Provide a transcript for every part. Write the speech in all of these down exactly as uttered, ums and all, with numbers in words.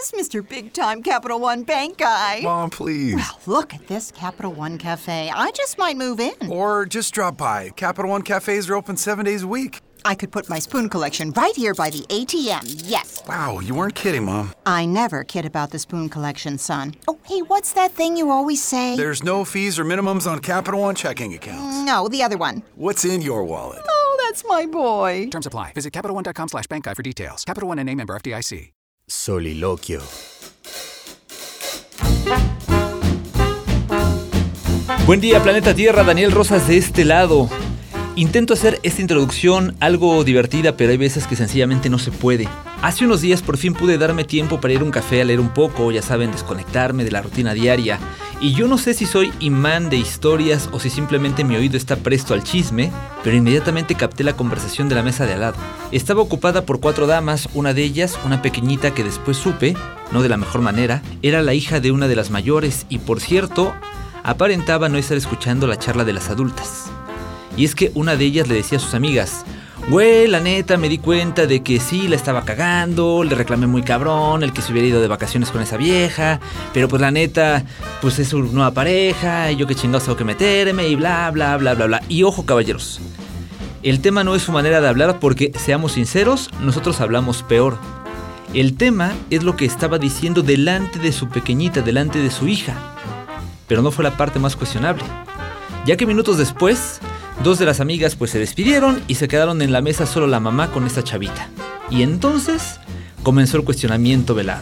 Yes, Mister Big Time Capital One Bank guy. Mom, please. Well, look at this Capital One Cafe. I just might move in. Or just drop by. Capital One cafes are open seven days a week. I could put my spoon collection right here by the A T M, yes. Wow, you weren't kidding, Mom. I never kid about the spoon collection, son. Oh, hey, what's that thing you always say? There's no fees or minimums on Capital One checking accounts. No, the other one. What's in your wallet? Oh, that's my boy. Terms apply. Visit CapitalOne.com slash bank guy for details. Capital One N A member F D I C. Soliloquio. Buen día, planeta Tierra. Daniel Rosas de este lado. Intento hacer esta introducción algo divertida, pero hay veces que sencillamente no se puede. Hace unos días por fin pude darme tiempo para ir a un café a leer un poco, ya saben, desconectarme de la rutina diaria. Y yo no sé si soy imán de historias o si simplemente mi oído está presto al chisme, pero inmediatamente capté la conversación de la mesa de al lado. Estaba ocupada por cuatro damas, una de ellas, una pequeñita que después supe, no de la mejor manera, era la hija de una de las mayores y, por cierto, aparentaba no estar escuchando la charla de las adultas. Y es que una de ellas le decía a sus amigas: güey, la neta me di cuenta de que sí la estaba cagando, le reclamé muy cabrón el que se hubiera ido de vacaciones con esa vieja, pero pues la neta, pues es su nueva pareja y yo qué chingados tengo que meterme y bla bla bla bla bla. Y ojo, caballeros, el tema no es su manera de hablar porque, seamos sinceros, nosotros hablamos peor. El tema es lo que estaba diciendo delante de su pequeñita, delante de su hija. Pero no fue la parte más cuestionable, ya que minutos después, dos de las amigas pues se despidieron y se quedaron en la mesa solo la mamá con esta chavita. Y entonces comenzó el cuestionamiento velado.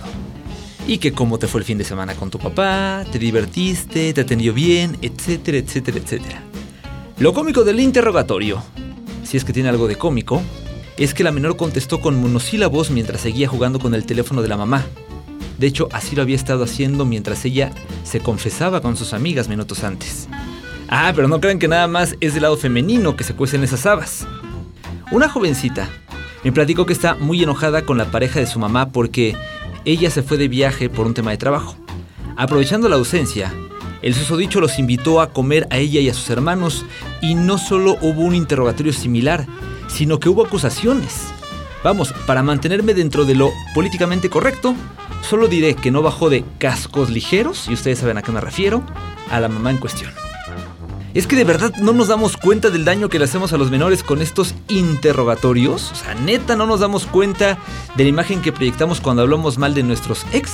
Y que cómo te fue el fin de semana con tu papá, te divertiste, te atendió bien, etcétera, etcétera, etcétera. Lo cómico del interrogatorio, si es que tiene algo de cómico, es que la menor contestó con monosílabos mientras seguía jugando con el teléfono de la mamá. De hecho, así lo había estado haciendo mientras ella se confesaba con sus amigas minutos antes. Ah, pero no crean que nada más es del lado femenino que se cuecen esas habas. Una jovencita me platicó que está muy enojada con la pareja de su mamá porque ella se fue de viaje por un tema de trabajo. Aprovechando la ausencia, el susodicho los invitó a comer a ella y a sus hermanos y no solo hubo un interrogatorio similar, sino que hubo acusaciones. Vamos, para mantenerme dentro de lo políticamente correcto, solo diré que no bajó de cascos ligeros, y ustedes saben a qué me refiero, a la mamá en cuestión. Es que de verdad no nos damos cuenta del daño que le hacemos a los menores con estos interrogatorios. O sea, neta, no nos damos cuenta de la imagen que proyectamos cuando hablamos mal de nuestros ex.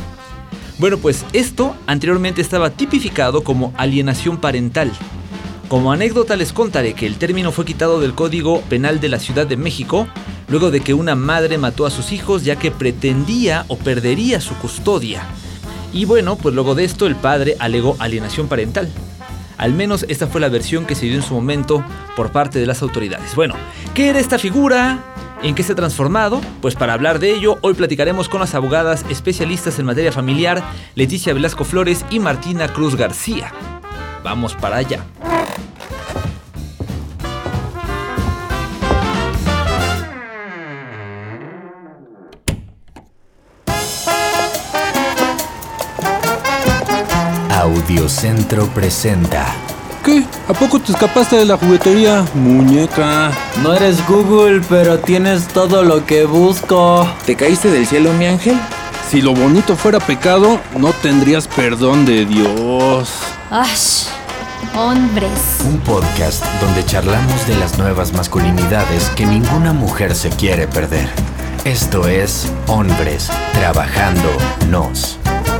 Bueno, pues esto anteriormente estaba tipificado como alienación parental. Como anécdota les contaré que el término fue quitado del Código Penal de la Ciudad de México luego de que una madre mató a sus hijos ya que pretendía o perdería su custodia. Y bueno, pues luego de esto el padre alegó alienación parental. Al menos esta fue la versión que se dio en su momento por parte de las autoridades. Bueno, ¿qué era esta figura? ¿En qué se ha transformado? Pues para hablar de ello, hoy platicaremos con las abogadas especialistas en materia familiar, Leticia Velasco Flores y Martina Cruz García. Vamos para allá. Audiocentro presenta. ¿Qué? ¿A poco te escapaste de la juguetería, muñeca? No eres Google, pero tienes todo lo que busco. ¿Te caíste del cielo, mi ángel? Si lo bonito fuera pecado, no tendrías perdón de Dios. ¡Ash! Hombres. Un podcast donde charlamos de las nuevas masculinidades que ninguna mujer se quiere perder. Esto es Hombres Trabajando Nos.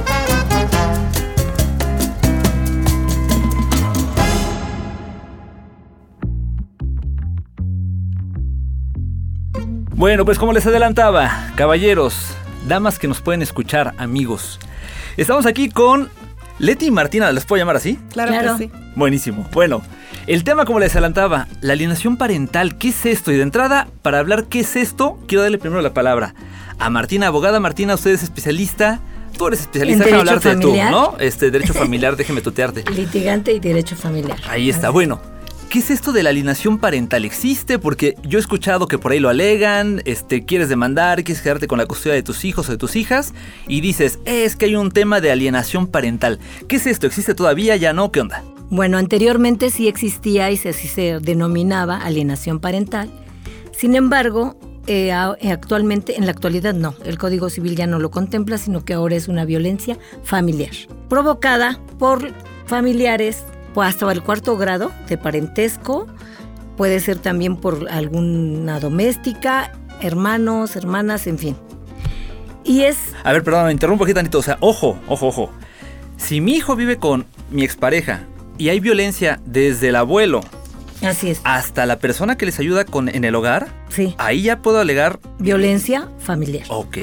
Bueno, pues como les adelantaba, caballeros, damas que nos pueden escuchar, amigos, estamos aquí con Leti y Martina, ¿les puedo llamar así? Claro, claro. Que sí. Buenísimo. Bueno, el tema, como les adelantaba, la alienación parental. ¿Qué es esto? Y de entrada, para hablar qué es esto, quiero darle primero la palabra a Martina, abogada. Martina, usted es especialista. Tú eres especialista, déjame hablarte familiar? de tú, ¿no? Este, derecho familiar, déjeme tutearte. Litigante y derecho familiar. Ahí está, bueno. ¿Qué es esto de la alienación parental? ¿Existe? Porque yo he escuchado que por ahí lo alegan, este, quieres demandar, quieres quedarte con la custodia de tus hijos o de tus hijas y dices, eh, es que hay un tema de alienación parental. ¿Qué es esto? ¿Existe todavía? ¿Ya no? ¿Qué onda? Bueno, anteriormente sí existía y así se denominaba alienación parental. Sin embargo, eh, a- eh, actualmente, en la actualidad no, el Código Civil ya no lo contempla, sino que ahora es una violencia familiar, provocada por familiares pues, hasta el cuarto grado de parentesco, puede ser también por alguna doméstica, hermanos, hermanas, en fin. Y es... A ver, perdón, me interrumpo aquí tantito. O sea, ojo, ojo, ojo. Si mi hijo vive con mi expareja y hay violencia desde el abuelo Así es. hasta la persona que les ayuda con, en el hogar, Sí. ahí ya puedo alegar... Violencia familiar. Ok.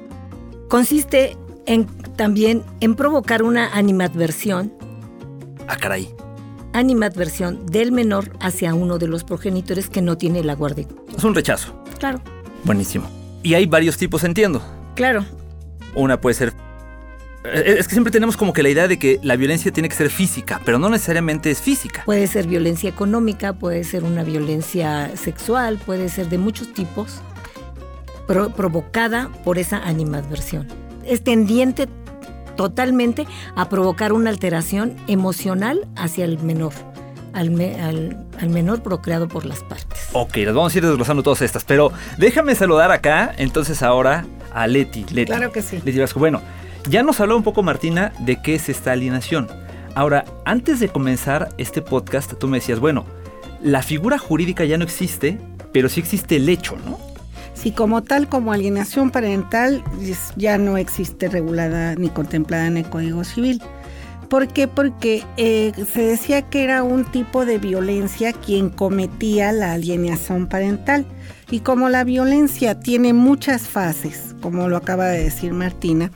Consiste en, también en provocar una animadversión, Ah, caray. animadversión del menor hacia uno de los progenitores que no tiene la guardia. Es un rechazo. Claro, Buenísimo. Y hay varios tipos, entiendo. claro. Una puede ser... eh, Es que siempre tenemos como que la idea de que la violencia tiene que ser física, pero no necesariamente es física. Puede ser violencia económica, puede ser una violencia sexual, puede ser de muchos tipos, pro- provocada por esa animadversión. Es tendiente totalmente a provocar una alteración emocional hacia el menor, al, me- al- al menor procreado por las partes. Ok, las vamos a ir desglosando todas estas, pero déjame saludar acá, entonces ahora a Leti. Leti. Claro que sí. Leti Vasco. Bueno, ya nos habló un poco Martina de qué es esta alienación. Ahora, antes de comenzar este podcast, tú me decías, bueno, la figura jurídica ya no existe, pero sí existe el hecho, ¿no? Sí, como tal, como alienación parental, es- ya no existe regulada ni contemplada en el Código Civil. ¿Por qué? Porque eh, se decía que era un tipo de violencia quien cometía la alienación parental. Y como la violencia tiene muchas fases, como lo acaba de decir Martina,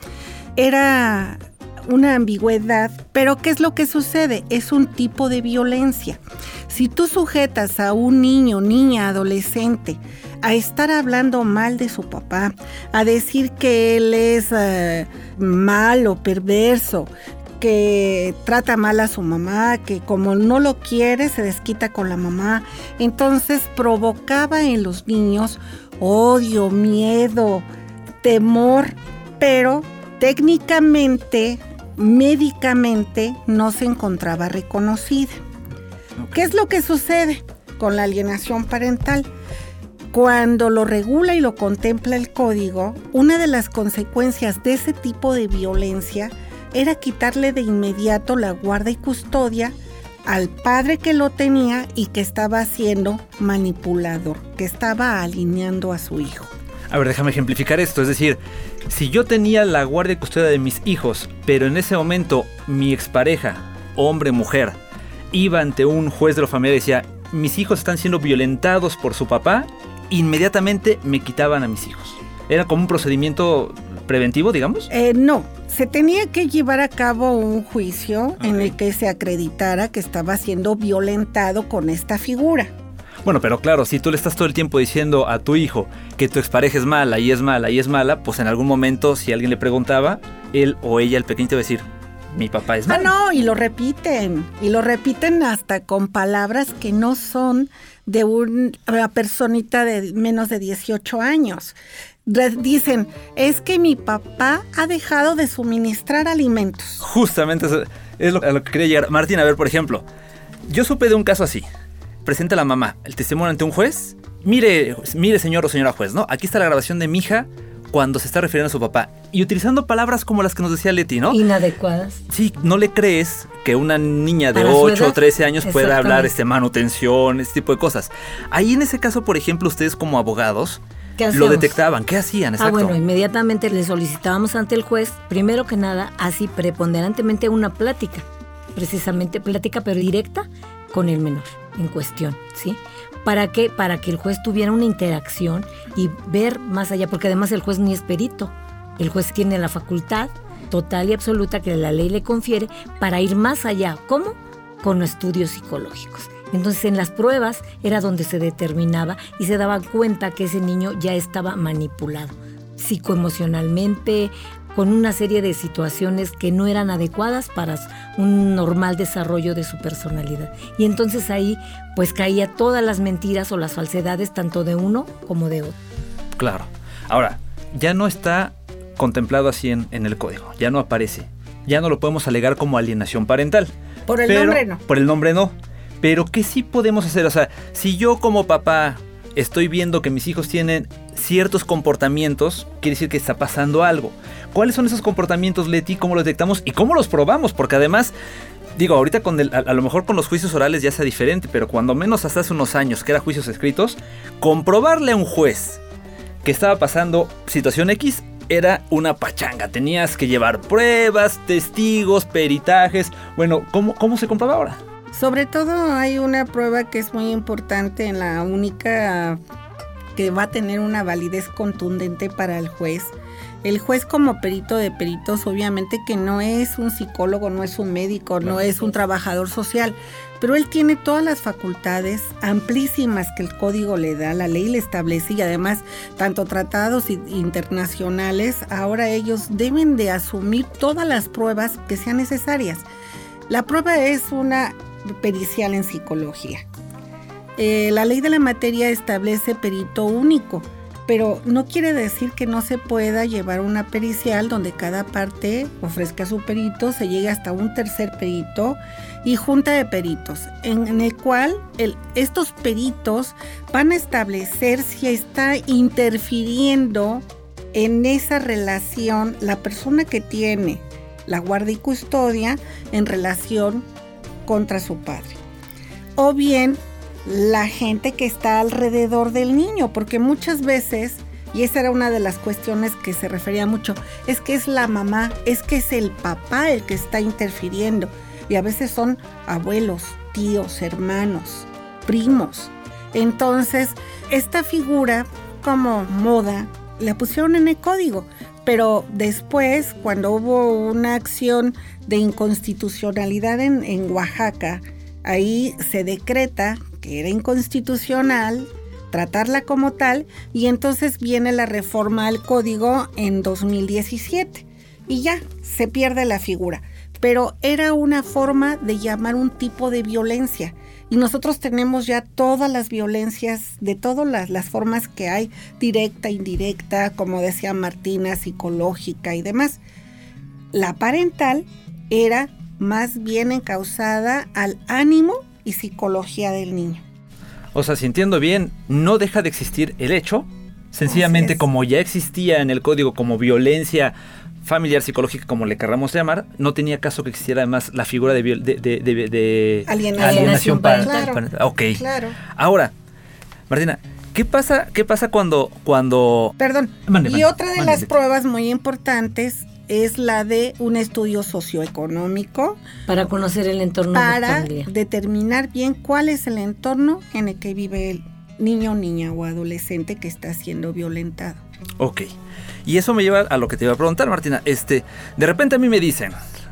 era una ambigüedad, pero ¿qué es lo que sucede? Es un tipo de violencia. Si tú sujetas a un niño, niña, adolescente a estar hablando mal de su papá, a decir que él es eh, malo, perverso, que trata mal a su mamá, que como no lo quiere se desquita con la mamá, entonces provocaba en los niños odio, miedo, temor, pero técnicamente, médicamente no se encontraba reconocida. ¿Qué es lo que sucede con la alienación parental? Cuando lo regula y lo contempla el código, una de las consecuencias de ese tipo de violencia era quitarle de inmediato la guarda y custodia al padre que lo tenía y que estaba siendo manipulador, que estaba alineando a su hijo. A ver, déjame ejemplificar esto. Es decir, si yo tenía la guardia y custodia de mis hijos, pero en ese momento mi expareja, hombre, mujer, iba ante un juez de la familia y decía, mis hijos están siendo violentados por su papá, inmediatamente me quitaban a mis hijos. ¿Era como un procedimiento preventivo, digamos? Eh, no, se tenía que llevar a cabo un juicio en el que se acreditara que estaba siendo violentado con esta figura. Bueno, pero claro, si tú le estás todo el tiempo diciendo a tu hijo que tu expareja es mala y es mala y es mala, pues en algún momento, si alguien le preguntaba, él o ella, el pequeñito, va a decir, mi papá es Ah, malo. no, y lo repiten, y lo repiten hasta con palabras que no son de un- una personita de menos de dieciocho años. Re- Dicen, es que mi papá ha dejado de suministrar alimentos. Justamente eso es lo, a lo que quería llegar. Martín, a ver, por ejemplo, yo supe de un caso así. Presenta la mamá el testimonio ante un juez. Mire, mire señor o señora juez, ¿no? Aquí está la grabación de mi hija cuando se está refiriendo a su papá. Y utilizando palabras como las que nos decía Leti, ¿no? Inadecuadas. Sí, no le crees que una niña de Para su ocho o edad, trece años pueda exactamente. hablar este, manutención, este tipo de cosas. Ahí en ese caso, por ejemplo, ustedes como abogados ¿Qué lo hacíamos? detectaban. ¿Qué hacían? Exacto. Ah, bueno, inmediatamente le solicitábamos ante el juez, primero que nada, así preponderantemente una plática, precisamente plática pero directa con el menor en cuestión, ¿sí? ¿Para qué? Para que el juez tuviera una interacción y ver más allá, porque además el juez ni es perito, el juez tiene la facultad total y absoluta que la ley le confiere para ir más allá. ¿Cómo? Con estudios psicológicos. Entonces en las pruebas era donde se determinaba y se daba cuenta que ese niño ya estaba manipulado psicoemocionalmente, con una serie de situaciones que no eran adecuadas para un normal desarrollo de su personalidad. Y entonces ahí pues caía todas las mentiras o las falsedades tanto de uno como de otro. Claro. Ahora, ya no está contemplado así en, en el código, ya no aparece. Ya no lo podemos alegar como alienación parental. Por el Pero- nombre no. Por el nombre no. Pero ¿qué sí podemos hacer? O sea, si yo como papá estoy viendo que mis hijos tienen ciertos comportamientos, quiere decir que está pasando algo. ¿Cuáles son esos comportamientos, Leti? ¿Cómo los detectamos? ¿Y cómo los probamos? Porque además, digo, ahorita con el, a, a lo mejor con los juicios orales ya sea diferente, pero cuando menos hasta hace unos años que eran juicios escritos, comprobarle a un juez que estaba pasando situación X era una pachanga. Tenías que llevar pruebas, testigos, peritajes. Bueno, ¿cómo, cómo se comprueba ahora? Sobre todo hay una prueba que es muy importante, en la única que va a tener una validez contundente para el juez. El juez, como perito de peritos, obviamente que no es un psicólogo, no es un médico, no es un trabajador social, pero él tiene todas las facultades amplísimas que el código le da, la ley le establece, y además tanto tratados internacionales, ahora ellos deben de asumir todas las pruebas que sean necesarias. La prueba es una pericial en psicología. Eh, la ley de la materia establece perito único, pero no quiere decir que no se pueda llevar una pericial donde cada parte ofrezca su perito, se llegue hasta un tercer perito y junta de peritos, en, en el cual el, estos peritos van a establecer si está interfiriendo en esa relación la persona que tiene la guardia y custodia en relación contra su padre, o bien la gente que está alrededor del niño, porque muchas veces, y esa era una de las cuestiones que se refería mucho, es que es la mamá, es que es el papá el que está interfiriendo, y a veces son abuelos, tíos, hermanos, primos. Entonces, esta figura, como moda, la pusieron en el código, pero después, cuando hubo una acción de inconstitucionalidad en, en Oaxaca, ahí se decreta que era inconstitucional tratarla como tal, y entonces viene la reforma al código en dos mil diecisiete y ya se pierde la figura, pero era una forma de llamar un tipo de violencia, y nosotros tenemos ya todas las violencias de todas las, las formas que hay, directa, indirecta, como decía Martina, psicológica y demás. La parental era más bien encausada al ánimo y psicología del niño. O sea, si entiendo bien, no deja de existir el hecho, sencillamente como ya existía en el código como violencia familiar, psicológica, como le querramos llamar, no tenía caso que existiera además la figura de, de, de, de, de alienación, alienación parental. Claro, parental. Ok. Claro. Ahora, Martina, ¿qué pasa, qué pasa cuando, cuando... Perdón, mande, y mande, otra de mande, las mande. pruebas muy importantes es la de un estudio socioeconómico para conocer el entorno para familiar, determinar bien cuál es el entorno en el que vive el niño, niña o adolescente que está siendo violentado. Ok, y eso me lleva a lo que te iba a preguntar, Martina. Este, de repente a mí me dicen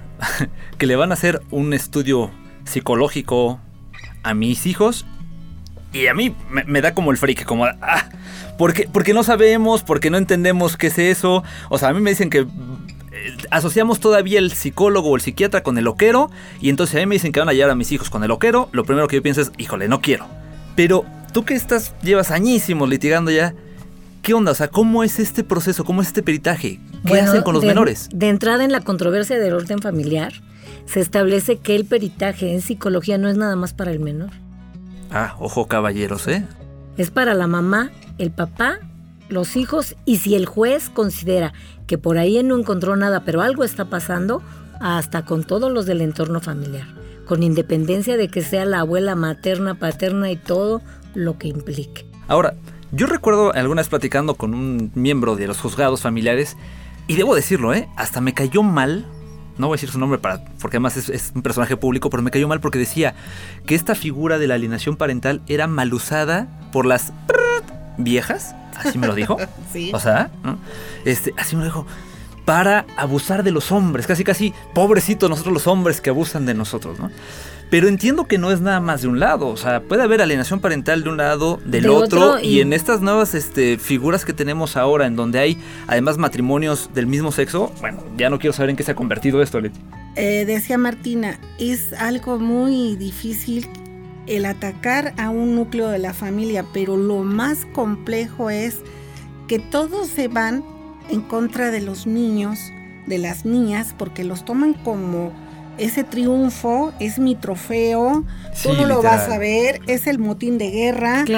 que le van a hacer un estudio psicológico a mis hijos, y a mí me, me da como el freak, como ah, porque, porque no sabemos, porque no entendemos qué es eso. O sea, a mí me dicen que asociamos todavía el psicólogo o el psiquiatra con el loquero, y entonces a mí me dicen que van a llevar a mis hijos con el loquero. Lo primero que yo pienso es, híjole, no quiero. Pero tú que estás, llevas añísimos litigando ya, ¿qué onda? O sea, ¿cómo es este proceso? ¿Cómo es este peritaje? ¿Qué bueno, hacen con los de, menores? De entrada, en la controversia del orden familiar, se establece que el peritaje en psicología no es nada más para el menor. Ah, ojo caballeros, ¿eh? Es para la mamá, el papá, los hijos, y si el juez considera que por ahí él no encontró nada, pero algo está pasando, hasta con todos los del entorno familiar, con independencia de que sea la abuela materna, paterna y todo lo que implique. Ahora, yo recuerdo alguna vez platicando con un miembro de los juzgados familiares, y debo decirlo, ¿eh? Hasta me cayó mal, no voy a decir su nombre para, porque además es, es un personaje público, pero me cayó mal porque decía que esta figura de la alienación parental era mal usada por las viejas, así me lo dijo. Sí. O sea, ¿no? Este, así me lo dijo, para abusar de los hombres, casi casi, pobrecitos nosotros los hombres que abusan de nosotros, ¿no? Pero entiendo que no es nada más de un lado, o sea, puede haber alienación parental de un lado, del de otro, otro y... y en estas nuevas este, figuras que tenemos ahora, en donde hay además matrimonios del mismo sexo, bueno, ya no quiero saber en qué se ha convertido esto, Leti. Eh, decía Martina, es algo muy difícil el atacar a un núcleo de la familia, pero lo más complejo es que todos se van en contra de los niños, de las niñas, porque los toman como ese triunfo, es mi trofeo, Sí, tú no lo literal. vas a ver, es el motín de guerra. Claro.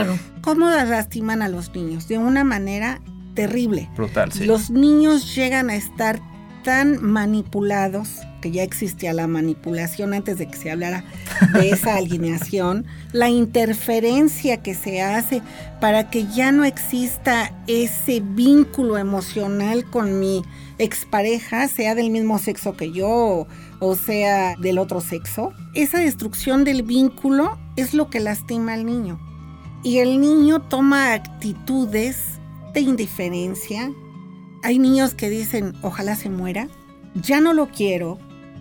cómo lastiman a los niños, de una manera terrible. Brutal, sí. Los niños llegan a estar tan manipulados, que ya existía la manipulación antes de que se hablara de esa alineación, la interferencia que se hace para que ya no exista ese vínculo emocional con mi expareja, sea del mismo sexo que yo o, o sea del otro sexo. Esa destrucción del vínculo es lo que lastima al niño. Y el niño toma actitudes de indiferencia. Hay niños que dicen, ojalá se muera, ya no lo quiero.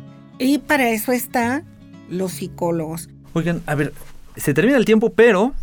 Y para eso están los psicólogos. Oigan, a ver, se termina el tiempo, pero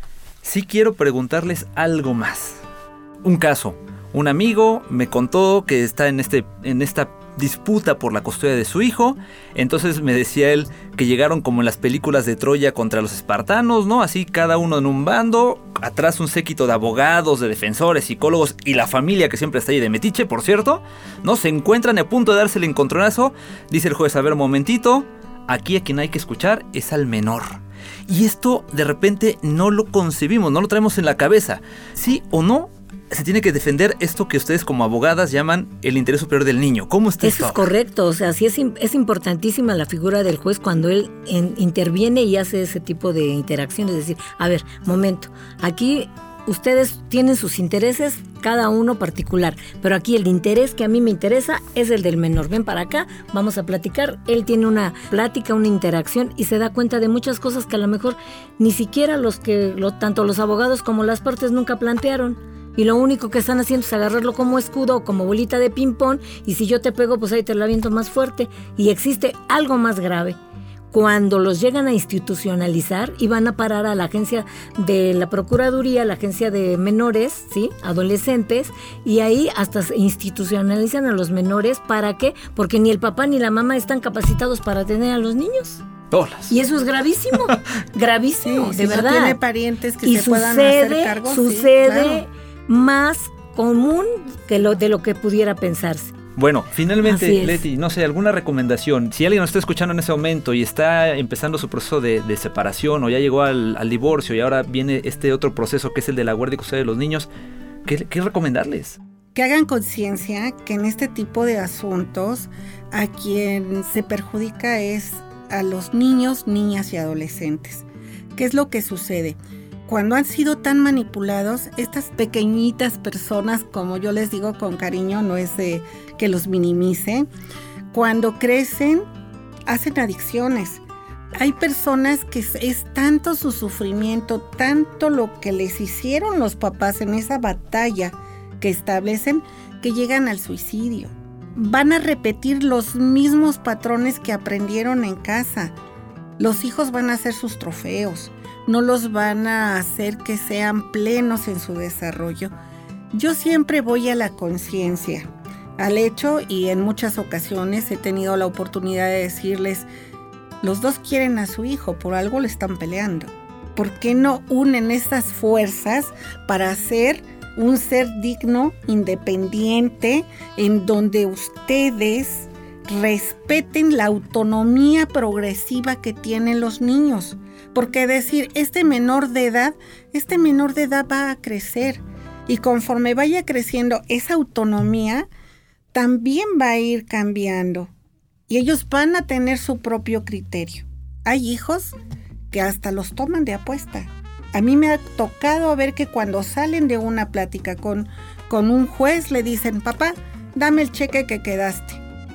sí quiero preguntarles algo más. Un caso, un amigo me contó que está en, este, en esta disputa por la custodia de su hijo. Entonces me decía él que llegaron como en las películas de Troya contra los espartanos, ¿no? Así cada uno en un bando, atrás un séquito de abogados, de defensores, psicólogos y la familia que siempre está ahí de metiche, por cierto, ¿no? Se encuentran a punto de darse el encontronazo. Dice el juez, a ver, un momentito, aquí a quien hay que escuchar es al menor. Y esto de repente no lo concebimos, no lo traemos en la cabeza. ¿Sí o no? Se tiene que defender esto que ustedes como abogadas llaman el interés superior del niño. ¿Cómo está esto? Eso es correcto, o sea, sí es, es importantísima la figura del juez cuando él en, interviene y hace ese tipo de interacción. Es decir, a ver, momento, aquí ustedes tienen sus intereses, cada uno particular, pero aquí el interés que a mí me interesa es el del menor. Ven para acá, vamos a platicar. Él tiene una plática, una interacción y se da cuenta de muchas cosas que a lo mejor ni siquiera los que, lo, tanto los abogados como las partes nunca plantearon. Y lo único que están haciendo es agarrarlo como escudo o como bolita de ping-pong, y si yo te pego, pues ahí te lo aviento más fuerte. Y existe algo más grave. Cuando los llegan a institucionalizar y van a parar a la agencia de la Procuraduría, la agencia de menores, ¿sí? Adolescentes, y ahí hasta se institucionalizan a los menores. ¿Para qué? Porque ni el papá ni la mamá están capacitados para tener a los niños. Todas. Y eso es gravísimo, gravísimo, Sí, de si verdad. No tiene parientes que y se puedan sucede, hacer cargo. Sucede sí, claro. más común que lo, de lo que pudiera pensarse. Bueno, finalmente, es. Leti, no sé, alguna recomendación. Si alguien nos está escuchando en ese momento y está empezando su proceso de, de separación o ya llegó al, al divorcio y ahora viene este otro proceso que es el de la guardia y custodia de los niños, ¿qué, qué recomendarles? Que hagan conciencia que en este tipo de asuntos a quien se perjudica es a los niños, niñas y adolescentes. ¿Qué es lo que sucede? Cuando han sido tan manipulados, estas pequeñitas personas, como yo les digo con cariño, no es de que los minimice, cuando crecen, hacen adicciones. Hay personas que es tanto su sufrimiento, tanto lo que les hicieron los papás en esa batalla que establecen, que llegan al suicidio. Van a repetir los mismos patrones que aprendieron en casa. Los hijos van a ser sus trofeos, no los van a hacer que sean plenos en su desarrollo. Yo siempre voy a la conciencia, al hecho, y en muchas ocasiones he tenido la oportunidad de decirles, los dos quieren a su hijo, por algo le están peleando. ¿Por qué no unen esas fuerzas para hacer un ser digno, independiente, en donde ustedes respeten la autonomía progresiva que tienen los niños? Porque decir, este menor de edad, este menor de edad va a crecer, y conforme vaya creciendo esa autonomía, también va a ir cambiando, y ellos van a tener su propio criterio. Hay hijos que hasta los toman de apuesta. A mí me ha tocado ver que cuando salen de una plática con, con un juez, le dicen, papá, dame el cheque que quedaste.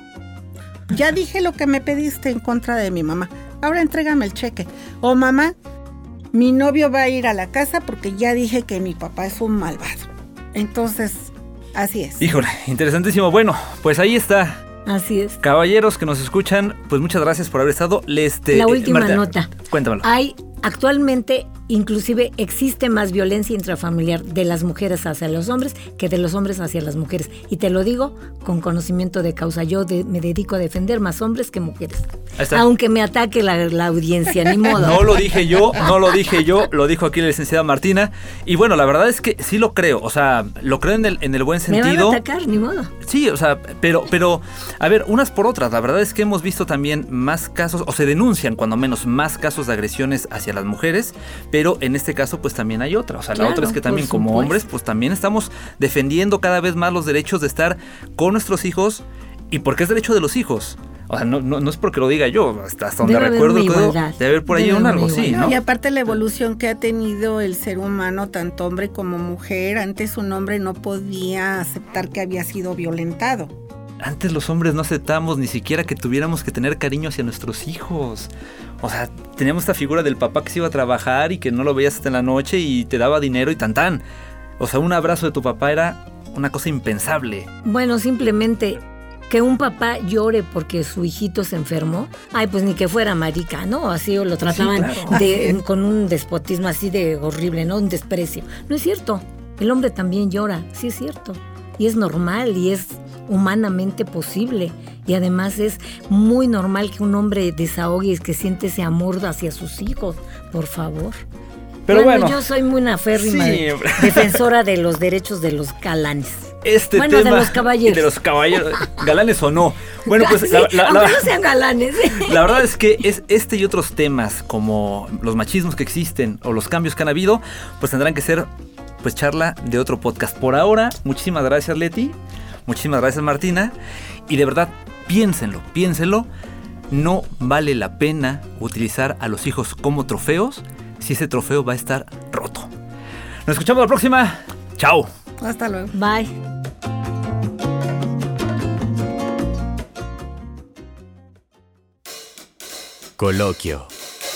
Ya dije lo que me pediste en contra de mi mamá, ahora entrégame el cheque. O mamá, mi novio va a ir a la casa porque ya dije que mi papá es un malvado. Entonces, así es. Híjole, interesantísimo. Bueno, pues ahí está. Así es. Caballeros que nos escuchan, pues muchas gracias por haber estado. Este, La última Marta, nota. Cuéntamelo. Hay, actualmente, inclusive existe más violencia intrafamiliar de las mujeres hacia los hombres que de los hombres hacia las mujeres. Y te lo digo con conocimiento de causa. Yo de, me dedico a defender más hombres que mujeres. Aunque me ataque la, la audiencia, ni modo. No lo dije yo, no lo dije yo, lo dijo aquí la licenciada Martina. Y bueno, la verdad es que sí lo creo, o sea, lo creo en el, en el buen sentido. Me van a atacar, ni modo. Sí, o sea, pero, pero, a ver, unas por otras, la verdad es que hemos visto también más casos, o se denuncian cuando menos más casos de agresiones hacia las mujeres, pero pero en este caso pues también hay otra. O sea, Claro, la otra es que también por como supuesto. hombres pues también estamos defendiendo cada vez más los derechos de estar con nuestros hijos, y porque es derecho de los hijos. O sea, no, no, no es porque lo diga yo, hasta, hasta donde Debe haber recuerdo una el código, igualdad. debe haber por ahí Debe un haber algo, una sí, igualdad. ¿no? Y aparte la evolución que ha tenido el ser humano, tanto hombre como mujer, antes un hombre no podía aceptar que había sido violentado. Antes los hombres no aceptamos ni siquiera que tuviéramos que tener cariño hacia nuestros hijos. O sea, teníamos esta figura del papá que se iba a trabajar y que no lo veías hasta en la noche y te daba dinero y tan tan. O sea, un abrazo de tu papá era una cosa impensable. Bueno, simplemente que un papá llore porque su hijito se enfermó, ay, pues ni que fuera marica, ¿no? Así lo trataban claro. de, con un despotismo así de horrible, ¿no? Un desprecio. No es cierto. El hombre también llora, sí es cierto. Y es normal y es humanamente posible. Y además es muy normal que un hombre desahogue y que siente ese amor hacia sus hijos. Por favor. Pero bueno, yo soy muy una férrima sí, de- hombre. defensora de los derechos de los galanes. Este Bueno, de tema los caballeros. de los caballeros, galanes o no. Bueno, pues Sí, la, la- la- aunque no sean galanes. la verdad es que es este y otros temas como los machismos que existen o los cambios que han habido, pues tendrán que ser pues charla de otro podcast. Por ahora, muchísimas gracias, Leti. Muchísimas gracias, Martina. Y de verdad, piénsenlo, piénsenlo. No vale la pena utilizar a los hijos como trofeos si ese trofeo va a estar roto. Nos escuchamos la próxima. Chao. Hasta luego. Bye. Coloquio.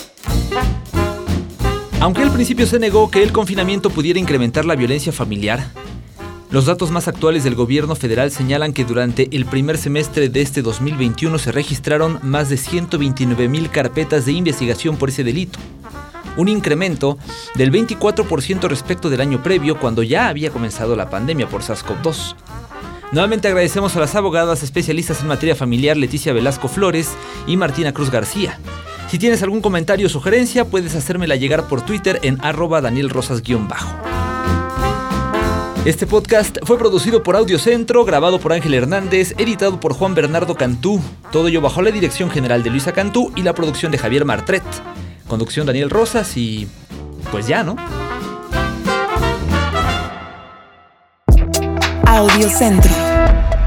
Aunque al principio se negó que el confinamiento pudiera incrementar la violencia familiar, los datos más actuales del gobierno federal señalan que durante el primer semestre de este dos mil veintiuno se registraron más de ciento veintinueve mil carpetas de investigación por ese delito. Un incremento del veinticuatro por ciento respecto del año previo, cuando ya había comenzado la pandemia por SARS-CoV dos. Nuevamente agradecemos a las abogadas especialistas en materia familiar Leticia Velasco Flores y Martina Cruz García. Si tienes algún comentario o sugerencia, puedes hacérmela llegar por Twitter en arroba Daniel Rosas-bajo. Este podcast fue producido por Audiocentro, grabado por Ángel Hernández, editado por Juan Bernardo Cantú. Todo ello bajo la dirección general de Luisa Cantú y la producción de Javier Martret. Conducción Daniel Rosas y... pues ya, ¿no? Audiocentro.